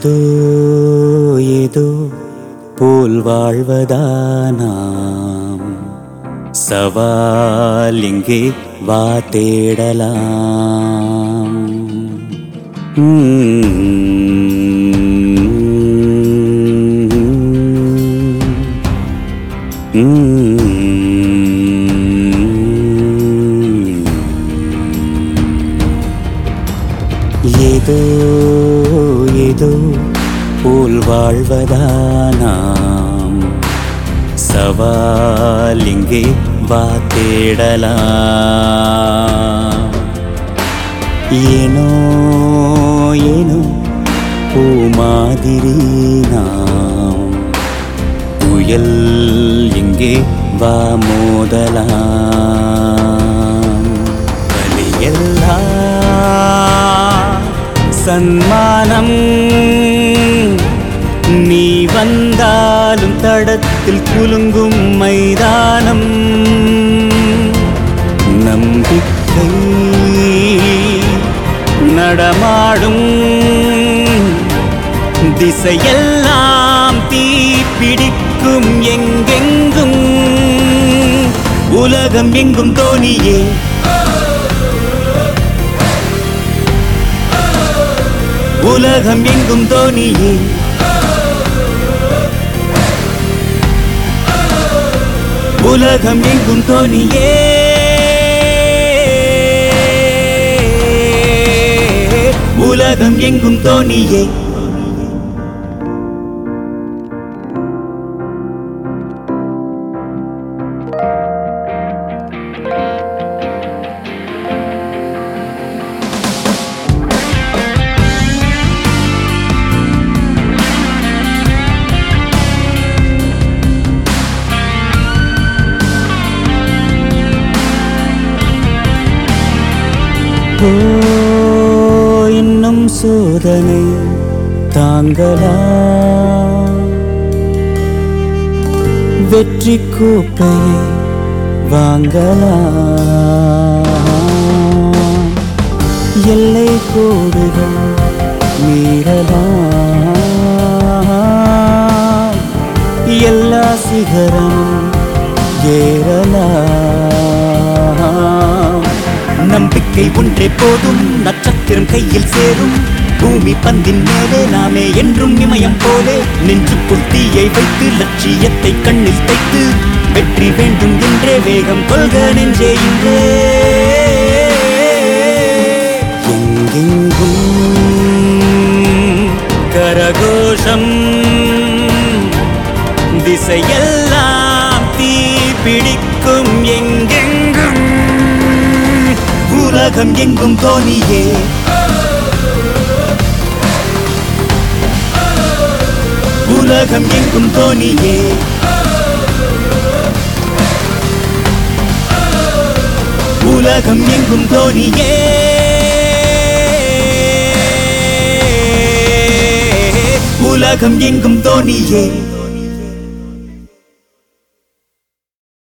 ஏதோ ஏதோ போல் வாழ்வதானாம் சவால் இங்கே வா தேடலாம். ஏதோ ஏதோ போல் வாழ்வதானாம் சவால் இங்கே வா தேடலாம். ஏனோ ஏனோ பூ மாதிரி நாம் புயல் இங்கே வா மோதலாம். வலியெல்லாம் சன்மானம் நீ வந்தாலும் தடத்தில் குலுங்கும் மைதானம். நம்பிக்கை நடமாடும் திசையெல்லாம் தீ பிடிக்கும் எங்கெங்கும். உலகம் எங்கும் தோனியே உலகம் எங்கும் தோனியே. உலகம் எங்கும் தோனியே. உலகம் எங்கும் தோனியே. இன்னும் சோதனை தாங்கலாம். வெற்றி கோப்பையை வாங்கலாம். எல்லை கோடுகள் மீறலாம். எல்லா சிகரமும் ஏறலாம். நம்பிக்கை ஒன்றே போதும், நட்சத்திரம் கையில் சேரும். பூமி பந்தின் மேலே நாமே என்றும் இமயம் போலே நெஞ்சுக்குள் தீயை வைத்து லட்சியத்தை கண்ணில் தைத்து வெற்றி வேண்டும் என்றே வேகம் கொள்க நெஞ்சே இன்றே. எங்கெங்கும் கரகோஷம் திசையெல்லாம் தீ பிடிக்கும் எங்கெங்கும். உலகம் எங்கும் தோனியே. உலகம் எங்கும் தோனியே. உலகம் எங்கும் தோனியே. உலகம் எங்கும் தோனியே.